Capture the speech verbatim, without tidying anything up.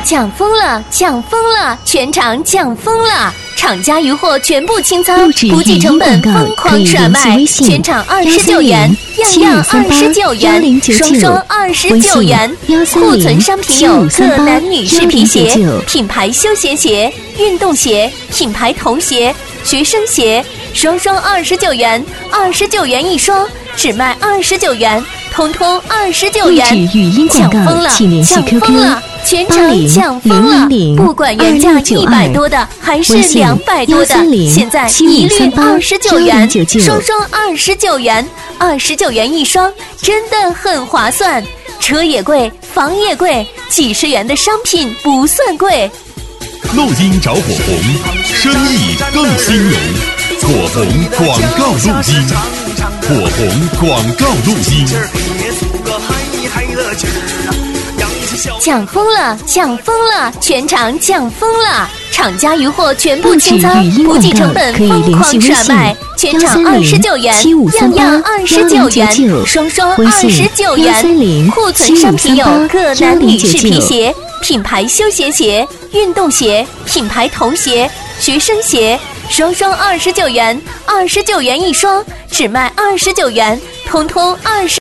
抢疯了，抢疯了，全场抢疯了！厂家鱼货全部清仓，不计成本疯狂甩卖，全场二十九元，样样二十九元，双双二十九元。库存商品有各男女士皮鞋、品牌休闲鞋、运动鞋、品牌童鞋、学生鞋，双双二十九元，二十九元一双，只卖二十九元，通通二十九元。抢疯了，抢疯了！全场抢疯了，不管原价一百多的还是两百多的，现在一律二十九元，双双二十九元，二十九元一双，真的很划算。车也贵，房也贵，几十元的商品不算贵。 录音找火红，生意更兴隆。火红广告录音，火红广告录音。 抢疯了，抢疯了，全场抢疯了！厂家鱼货全部清仓，不计成本疯狂甩卖，全场二十九元，样样二十九元，双双二十九元。库存商品有各男女士皮鞋、品牌休闲鞋、运动鞋、品牌童鞋、学生鞋，双双二十九元，二十九元一双，只卖二十九元，通通二十。